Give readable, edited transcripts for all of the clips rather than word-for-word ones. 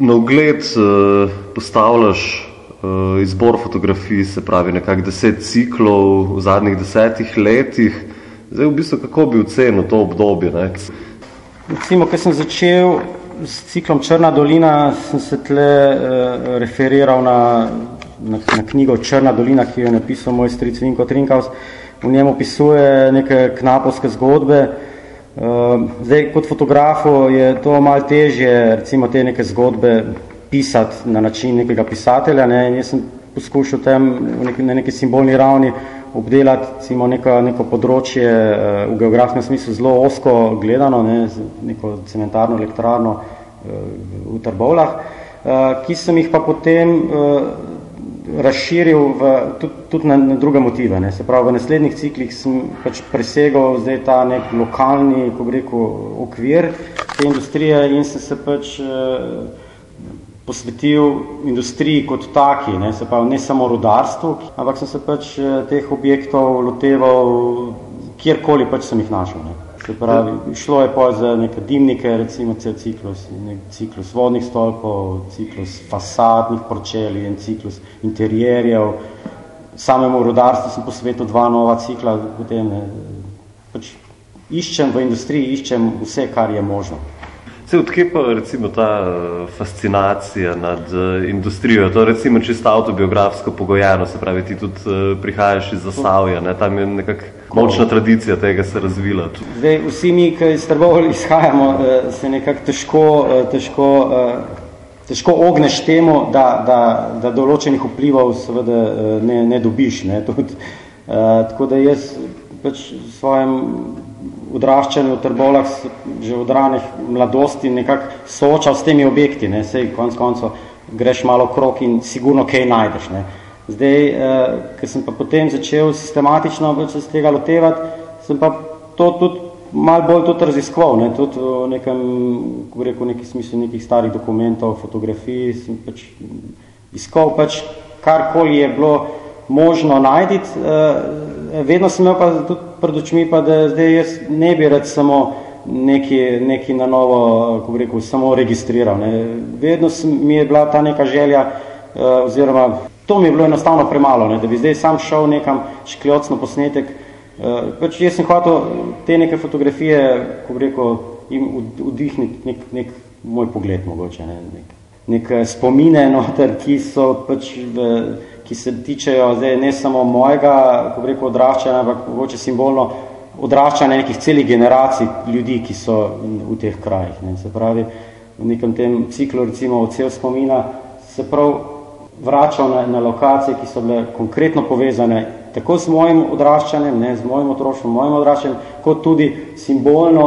na ogled postavljaš izbor fotografij, se pravi nekako 10 ciklov v zadnjih 10 letih. Zdaj, v bistvu, kako bi ocenil to obdobje? Ne? Recimo, ko sem začel s ciklom Črna dolina, sem se tle referiral na knjigo Črna dolina, ki jo je napisal moj stric Vinko Trinkaus. V njem opisuje neke knapovske zgodbe. Zdaj, kot fotografu je to malo težje, recimo te neke zgodbe pisati na način nekega pisatelja. Ne? In jaz sem poskušal tam na neki simbolni ravni obdelati recimo neko področje v geografskem smislu zelo ozko gledano, ne, neko cementarno elektrarno v Trbovljah, ki sem jih pa potem razširil tudi na druge motive. Ne. Se pravi, v naslednjih ciklih sem pač presegal zdaj ta nek lokalni, ko bi rekel, okvir te industrije in sem se pač posvetil industriji kot taki, ne, se pravi, ne samo rudarstvu, ampak sem se pač teh objektov loteval kjerkoli pač sem jih našel. Ne. Se pravi, šlo je pa za neke dimnike, recimo cel ciklus vodnih stolpov, ciklus fasadnih porčeli, en ciklus interjerjev. Samemu rudarstvu sem posvetil 2 nova cikla, potem ne, pač iščem v industriji, iščem vse, kar je možno. Odkje pa recimo ta fascinacija nad industrijo? To je recimo čisto avtobiografsko pogojeno, se pravi, ti tudi prihajaš iz Zasavja, ne? Tam je nekako močna tradicija tega se razvila. Zdaj, vsi mi, ki iz Trbovelj izhajamo, se nekako težko ogneš temu, da določenih vplivov seveda ne dobiš. Ne? Tako da jaz pač svojem odraščanju v Trbovljah že od ranih mladosti nekako soočal s temi objekti, ne, sej konec koncev greš malo krog in sigurno kaj najdeš, ne. Zdaj, ker sem pa potem začel sistematično se tega lotevati, sem pa to tudi malo bolj tudi raziskoval, ne, tudi v nekem, ko bi rekel, neki smislu nekih starih dokumentov, fotografij, sem pač iskal pač karkoli je bilo možno najditi. Vedno sem imel pa tudi pred očmi, pa da zdaj jaz ne bi rad samo neki na novo, ko bi rekel, samo registriral. Ne. Vedno mi je bila ta neka želja, oziroma to mi je bilo enostavno premalo, ne, da bi zdaj sam šel nekam škljocno posnetek. Pač jaz sem hotel te neke fotografije, ko bi rekel, jim vdihniti nek moj pogled mogoče, ne, nek spomine noter, ki so pač ki se tičejo zdaj ne samo mojega, ko bi rekel, odraščanja, ampak mogoče simbolno odraščanja nekih celih generacij ljudi, ki so v teh krajih. Ne. Se pravi, v nekem tem ciklu, recimo odsev spomina, se prav vračal na lokacije, ki so bile konkretno povezane tako z mojim odraščanjem, ne, z mojim otroštvom, mojim odraščanjem, kot tudi simbolno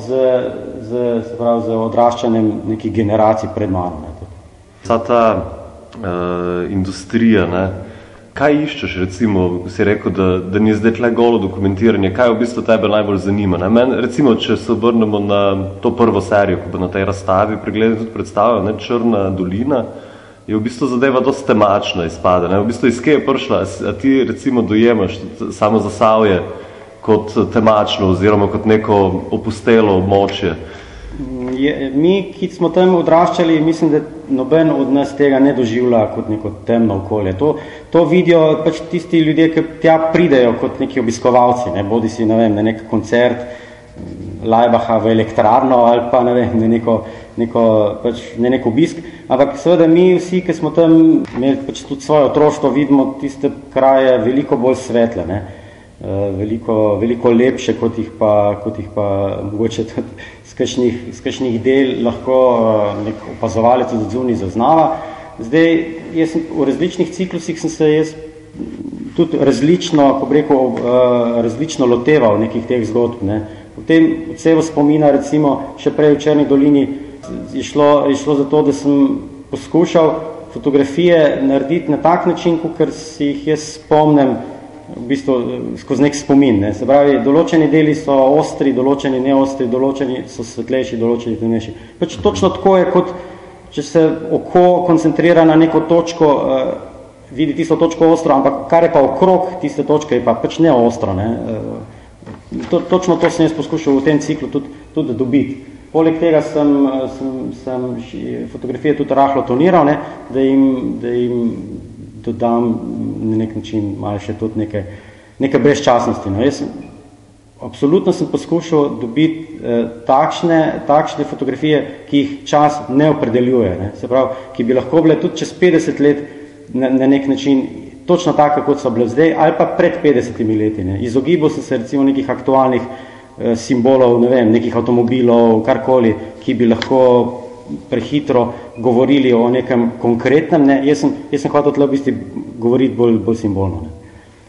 z odraščanjem nekih generacij pred mano. Ne. Vsa ta industrija, ne? Kaj iščeš, recimo, si rekel, da ni zdaj tle golo dokumentiranje, kaj v bistvu tebe najbolj zanima? Ne? Men, recimo, če se obrnemo na to prvo serijo, ko bo na tej razstavi pregledno tudi predstavljeno, ne, Črna dolina, je v bistvu zadeva dosti temačna izpada. Ne? V bistvu iz kje je prišla? A ti, recimo, dojemaš samo Zasavje kot temačno oziroma kot neko opustelo območje? Mi, ki smo tam odraščali, mislim, da noben od nas tega ne doživlja kot neko temno okolje. To vidijo pač tisti ljudje, ki tja pridejo kot neki obiskovalci, ne, bodi si, ne vem, na nek koncert Lajbaha v elektrarno ali pa, ne vem, na nek obisk. Ampak seveda mi vsi, ki smo tam imeli pač tudi svoje otroštvo, vidimo tiste kraje veliko bolj svetle, ne. Veliko lepše, kot jih pa mogoče tudi z kakšnih del lahko nek opazovalec od zunaj zaznava. Zdaj, jaz v različnih ciklusih sem se jaz tudi različno, ko bi rekel, različno loteval nekih teh zgodb. Ne. V tem odsevu spomina, recimo, še prej v Črni dolini, je šlo za to, da sem poskušal fotografije narediti na tak način, ker si jih jaz spomnim v bistvu skozi nek spomin. Ne. Se pravi, določeni deli so ostri, določeni neostri, določeni so svetlejši, določeni temnejši. Pač točno tako je, kot če se oko koncentrira na neko točko, vidi tisto točko ostro, ampak kar je pa okrog tiste točke, je pa pač neostro. Ne. Točno to sem jaz poskušal v tem ciklu tudi dobiti. Poleg tega sem fotografije tudi rahlo toniral, ne, da jim dodam na nek način malo še tudi neke brezčasnosti. No. Absolutno sem poskušal dobiti takšne fotografije, ki jih čas ne opredeljuje. Ne. Se pravi, ki bi lahko bile tudi čez 50 let na nek način točno tako, kot so bile zdaj, ali pa pred 50 leti. Ne. Izogibal sem se recimo nekih aktualnih simbolov, ne vem, nekih avtomobilov, karkoli, ki bi lahko prehitro govorili o nekem konkretnem. Ne. Jaz sem hotel tle v bistvu govoriti bolj simbolno. Ne.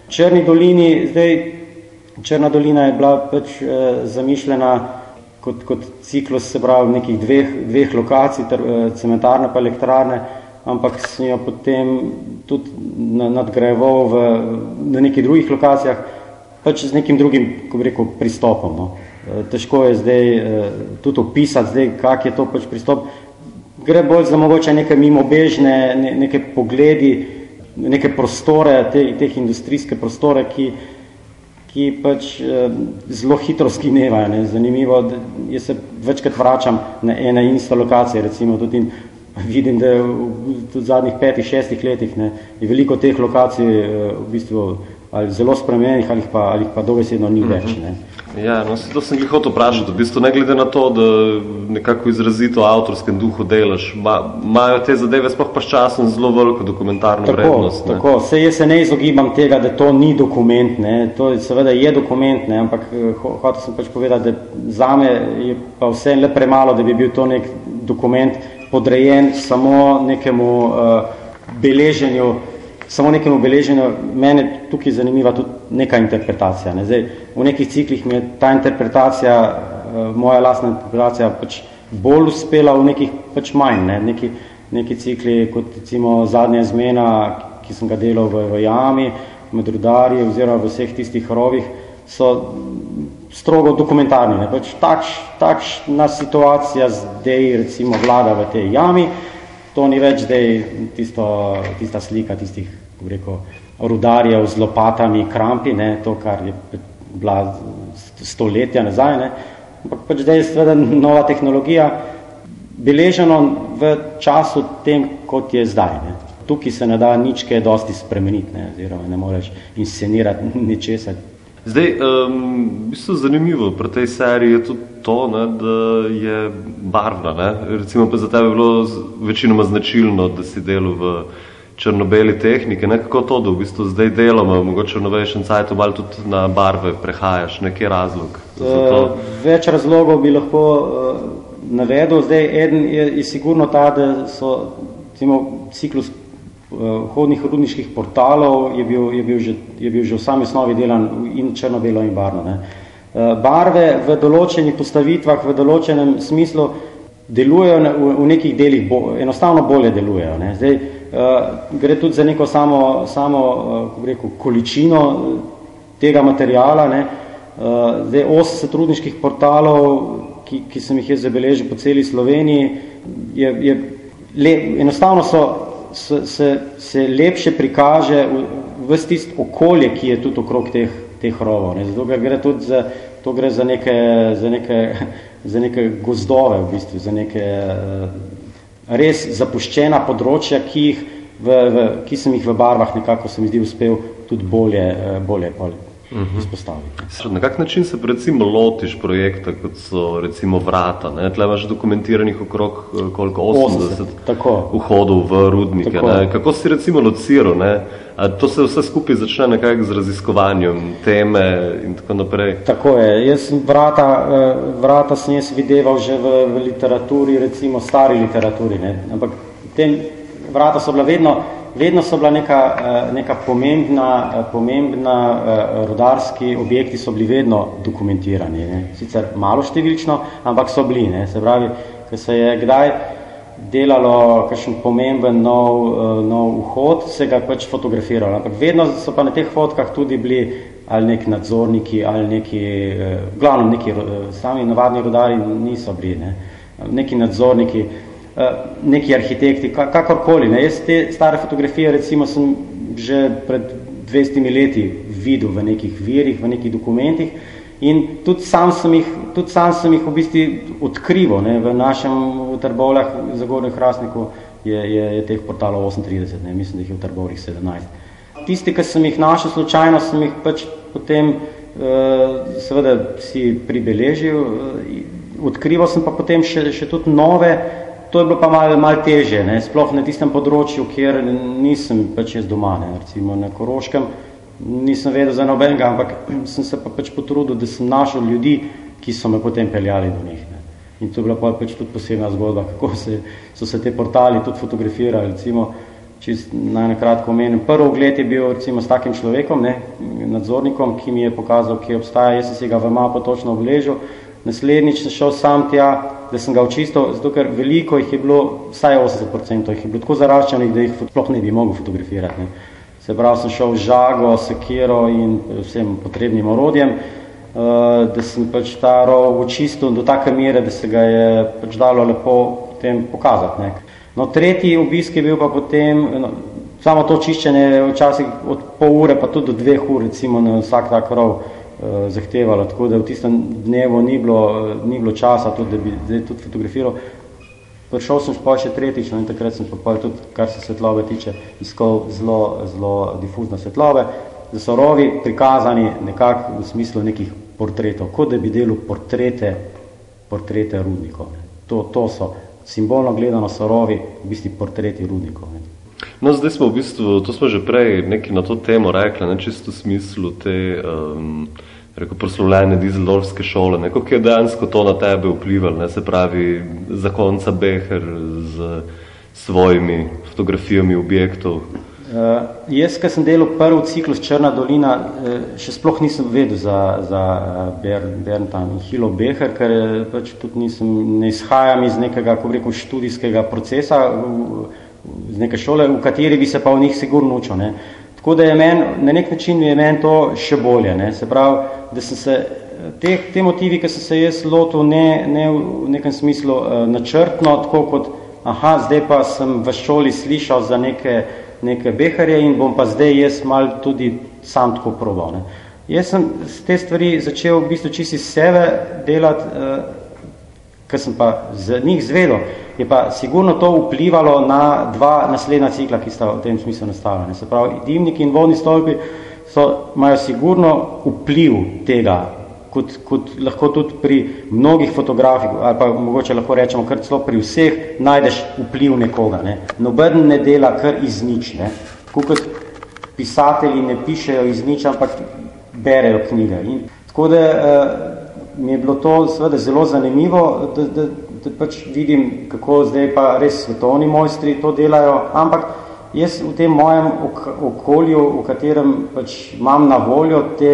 Črna dolina je bila pač zamišljena kot ciklus, se pravi, nekih dveh lokacij, cementarne pa elektrarne, ampak sem jo potem tudi nadgrajeval na nekih drugih lokacijah, pač z nekim drugim, ko bi rekel, pristopom. No. Težko je zdaj tudi opisati, zdaj, kak je to pač pristop. Gre bolj za mogoče neke mimobežne, neke pogledi, neke prostore, teh industrijske prostore, ki pač zelo hitro skinevajo. Ne. Zanimivo, jaz se večkrat vračam na ene in iste lokacije, recimo tudi vidim, da v zadnjih 5-6 letih ne, je veliko teh lokacij v bistvu ali zelo spremenjenih ali pa dobesedno ni več. Ne. Ja, no, to sem glih hotel vprašati. V bistvu ne glede na to, da nekako izrazito avtorskem duhu delaš, imajo te zadeve sploh pa s časom zelo veliko dokumentarno vrednost. Ne? Tako, jaz se ne izogibam tega, da to ni dokument, ne. To seveda je dokument, ne, ampak hotel sem pač povedati, da zame je pa vse le premalo, da bi bil to nek dokument podrejen samo nekemu beleženju. Mene tukaj zanimiva tudi neka interpretacija. Ne. Zdaj, v nekih ciklih mi je ta interpretacija, moja lastna interpretacija, pač bolj uspela, v nekih pač manj. Ne. Neki cikli, kot recimo Zadnja zmena, ki sem ga delal v jami, med rudarji oziroma v vseh tistih rovih, so strogo dokumentarni. Ne. Pač takšna situacija zdaj recimo vlada v tej jami. To ni več zdaj tista slika tistih, kako rekel, rudarjev z lopatami, krampi, ne, to, kar je bila stoletja nazaj, ne. Ampak pač zdaj je seveda nova tehnologija, beleženo v času tem, kot je zdaj. Ne. Tukaj se ne da nič kaj dosti spremeniti, ne, oziroma ne moreš inscenirati ničesar. Zdaj, v bistvu zanimivo pri tej seriji je tudi to, ne, da je barvna. Ne? Recimo pa za tebe je bilo večinoma značilno, da si delal v črno-beli tehnike. Ne? Kako to, da v bistvu zdaj delamo, mogoče v novejšem cajtu malo tudi na barve prehajaš? Nekaj razlog za to? Več razlogov bi lahko navedel. Zdaj, eden je sigurno ta, da so recimo ciklus hodnih rudniških portalov je bil že v sami osnovi delan in črno-belo in barvno. Ne. Barve v določenih postavitvah, v določenem smislu delujejo v nekih delih, enostavno bolje delujejo. Ne. Zdaj, gre tudi za neko samo kako rekel, količino tega materiala. Ne. Zdaj, 80 rudniških portalov, ki sem jih zabeležil po celi Sloveniji, enostavno se lepše prikaže ves tisti okolje, ki je tudi okrog teh rovov. Ne. Zato gre za neke gozdove, v bistvu, za neke res zapuščena področja, ki sem jih v barvah nekako se mi zdi uspel tudi bolje izpostaviti. Na kak način se recimo lotiš projekta, kot so recimo Vrata? Ne? Tle imaš dokumentiranih okrog koliko? 80 vhodov v rudnike. Ne? Kako si recimo lociral? Ne? A to se vse skupaj začne nekako z raziskovanjem teme in tako naprej? Tako je. Jaz vrata sem jaz videval že v literaturi, recimo stari literaturi. Ne? Ampak vrata so bila vedno so bila neka pomembna rudarski objekti so bili vedno dokumentirani. Ne. Sicer malo številčno, ampak so bili. Ne. Se pravi, ko se je kdaj delalo kakšen pomemben nov vhod, se ga pač fotografiralo. Ampak vedno so pa na teh fotkah tudi bili ali neki nadzorniki, ali neki sami navadni rudarji niso bili. Ne. Neki nadzorniki, neki arhitekti, kakorkoli. Ne. Jaz te stare fotografije recimo sem že pred 200 leti videl v nekih virih, v nekih dokumentih In tudi sam sem jih v bistvu odkrival, ne, v našem v Trbovljah, v Zagornjem Hrastniku je teh portalov 38, ne, mislim, da jih je v Trbovljih 17. Tisti, ki sem jih našel slučajno, sem jih pač potem seveda si pribeležil, odkrival sem pa potem še tudi nove, to je bilo pa malo težje, ne, sploh na tistem področju, kjer nisem pač jaz doma, ne, recimo na Koroškem, nisem vedel za nobenega, ampak sem se pa pač potrudil, da sem našel ljudi, ki so me potem peljali do njih, ne. In to je bila pač tudi posebna zgodba, kako so se te portali tudi fotografirali, recimo, čist najkratko omenim. Prvi ogled je bil recimo s takim človekom, ne, nadzornikom, ki mi je pokazal, kje obstaja, jaz sem si ga v mapo točno obležil. Naslednjič sem šel sam tja, da sem ga očistil, zato ker veliko jih je bilo, vsaj 80% jih je bilo tako zaraščenih, da jih sploh ne bi mogel fotografirati, ne. Se pravi, sem šel žago, sekiro in vsem potrebnim orodjem, da sem pač ta rov očistil do take mere, da se ga je pač dalo lepo potem pokazati, ne. No, tretji obisk je bil pa potem, samo to čiščenje včasih od pol ure pa tudi do 2 ur, recimo na vsak tak rov zahtevalo, tako da v tistem dnevu ni bilo časa tudi, da bi zdaj tudi fotografiral. Prišel sem pa še tretjič, no, in takrat sem pa tudi, kar se svetlobe tiče, iskal zelo difuzne svetlobe, da so rovi prikazani nekako v smislu nekih portretov, kot da bi delal portrete rudnikov. To so simbolno gledano so rovi v bistvu portreti rudnikov. Ne. No, zdaj smo v bistvu, to smo že prej nekaj na to temo rekli, ne, čisto v smislu te proslovljene Dizeldorfske šole, ne, kako je dejansko to na tebe vplivalo, ne, se pravi zakonca Beher z svojimi fotografijami objektov. Jaz, ko sem delal prvi ciklus Črna dolina, še sploh nisem vedel za Bernta in Hilo Beher, ker pač tudi ne izhajam iz nekega, ko rekel, študijskega procesa, z neke šole, v kateri bi se pa v njih sigurno učil, ne. Tako da je na nek način je meni to še bolje, ne. Se pravi, da sem se te motivi, ki sem se jaz lotil, ne v nekem smislu načrtno, tako kot, zdaj pa sem v šoli slišal za neke Beherje in bom pa zdaj jaz malo tudi sam tako probal, ne. Jaz sem te stvari začel v bistvu čisto iz sebe delati, ker sem pa z njih zvedel, je pa sigurno to vplivalo na 2 naslednja cikla, ki sta v tem smislu nastala, ne. Se pravi, dimniki in vodni stolpi imajo sigurno vpliv tega, kot lahko tudi pri mnogih fotografih, ali pa mogoče lahko rečemo, kar celo pri vseh najdeš vpliv nekoga, ne. Noben ne dela kar iz nič, ne. Tako kot pisatelji ne pišejo iz nič, ampak berejo knjige. In tako da mi je bilo to seveda zelo zanimivo, da pač vidim, kako zdaj pa res svetovni mojstri to delajo, ampak jaz v tem mojem okolju, v katerem pač imam na voljo te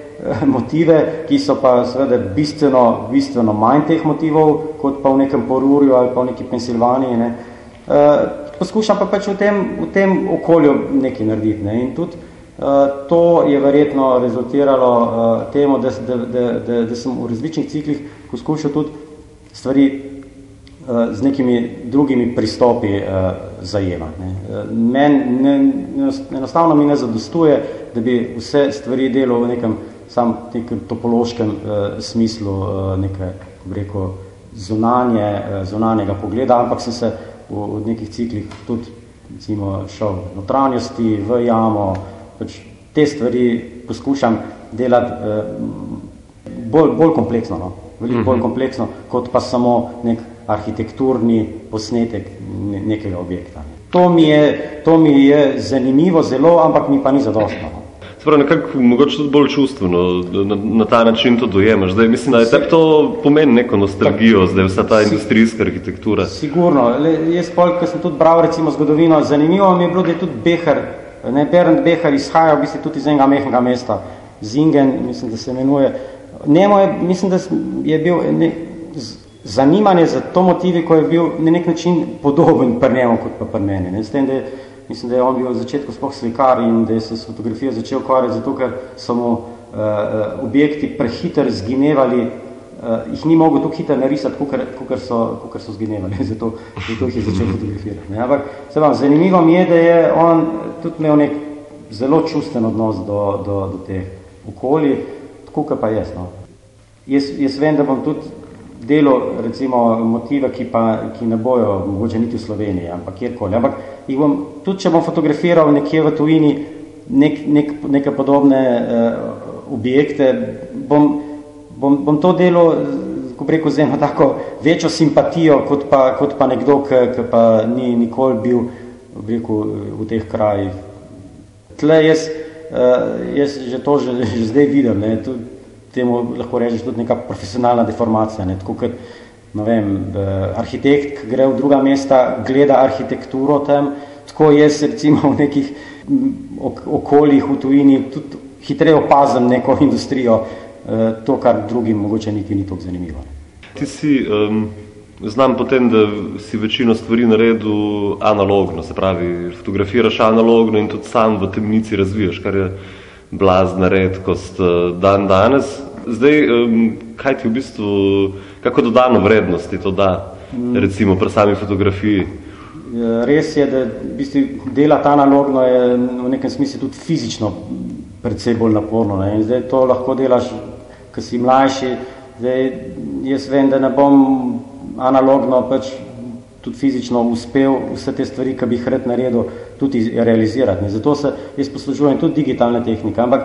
motive, ki so pa seveda bistveno manj teh motivov, kot pa v nekem Porurju ali pa v neki Pensilvaniji, ne. Poskušam pa pač v tem okolju nekaj narediti, ne. In tudi to je verjetno rezultiralo temu, da sem v različnih ciklih poskušal tudi stvari z nekimi drugimi pristopi zajemati, ne. Meni enostavno mi ne zadostuje, da bi vse stvari delal v nekem topološkem smislu neke, rekel, zunanjega pogleda, ampak sem se v nekih ciklih tudi recimo šel v notranjosti, v jamo, pač te stvari poskušam delati bolj kompleksno, no. Veliko bolj kompleksno, kot pa samo nek arhitekturni posnetek nekega objekta. To mi je zanimivo zelo, ampak mi pa ni zadostno. Sprav, nekako mogoče tudi bolj čustveno na ta način to dojemaš. Zdaj, mislim, da je tebi to pomeni neko nostalgijo, zdaj vsa ta industrijska arhitektura. Sigurno. Jaz ko sem tudi bral recimo zgodovino, zanimivo mi je bilo, da je tudi Beher, Bernd Beher izhajal v bistvu tudi iz enega mehkega mesta, Zingen, mislim, da se imenuje. Mislim, da je bil zanimanje za to motivi, ko je bil na nek način podoben pri njemu kot pa pri meni. S tem, da mislim, da je on bil v začetku sploh slikar in da je se s fotografijo začel ukvarjati, zato ker so mu objekti prehiter zginevali, jih ni mogel tako hitro narisati, kakor so zginevali, zato jih je začel fotografirati. Ampak se vam, zanimivo mi je, da je on tudi imel nek zelo čusten odnos do teh okolij, tako kot pa jaz. No. Jaz vem, da bom tudi delal, recimo, motive, ki ne bojo mogoče niti v Sloveniji, ampak kjerkoli. Ampak tudi če bom fotografiral nekje v tujini neke podobne objekte, bom to delal, ko bi rekel, z eno tako večjo simpatijo, kot pa nekdo, ki pa ni nikoli bil, bi rekel, v teh krajih. Tle jaz že to že zdaj vidim, ne, temu lahko rečeš tudi neka profesionalna deformacija, ne, tako kot, ne vem, arhitekt, ki gre v druga mesta, gleda arhitekturo tam, tako jaz recimo v nekih okoljih v tujini tudi hitreje opazim neko industrijo, to, kar drugim mogoče niti ni toliko zanimivo. Ti si, znam potem, da si večino stvari naredil analogno, se pravi, fotografiraš analogno in tudi sam v temnici razvijaš, kar je blazna redkost dan danes. Zdaj, kaj ti v bistvu, kako dodano vrednosti to da, recimo pri sami fotografiji? Res je, da v bistvu delati analogno je v nekem smislu tudi fizično predvsej bolj naporno. Ne? In zdaj to lahko delaš, ko si mlajši. Zdaj, jaz vem, da ne bom analogno pač tudi fizično uspel vse te stvari, ki bi jih rad naredil, tudi realizirati. Ne? Zato se jaz poslužujem tudi digitalne tehnike, ampak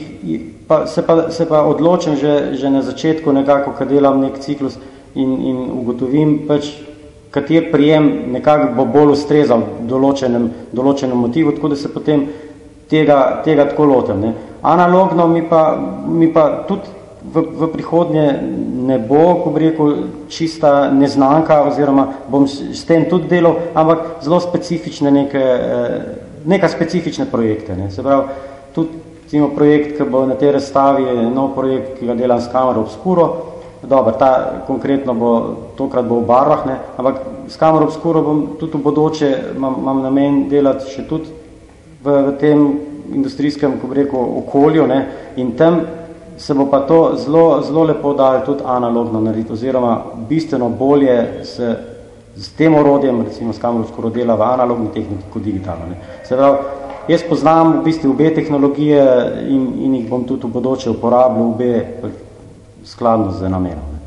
se pa odločim že na začetku nekako, ko delam nek ciklus in ugotovim pač, kater prijem nekako bo bolj ustrezal določenem motivu, tako da se potem tega tako lotem. Ne. Analogno mi pa tudi v prihodnje ne bo, ko bi rekel, čista neznanka, oziroma bom s tem tudi delal, ampak zelo specifične neka specifične projekte. Ne. Se pravi, tudi projekt, ki bo na tej razstavi, je nov projekt, ki ga delam s Camera Obscuro. Dobar, konkretno tokrat bo v barvah, ne, ampak s Camera Obscuro bom tudi v bodoče, imam namen delati še tudi v tem industrijskem, ko bi rekel, okolju, ne, in tam se bo pa to zelo lepo dalo tudi analogno narediti, oziroma bistveno bolje se s tem orodjem, recimo s Camera Obscuro, dela v analogni tehniki kot digitalno. Ne. Se pravi, jaz poznam v bistvu obe tehnologije in jih bom tudi v bodoče uporabljal obe skladno z namenom.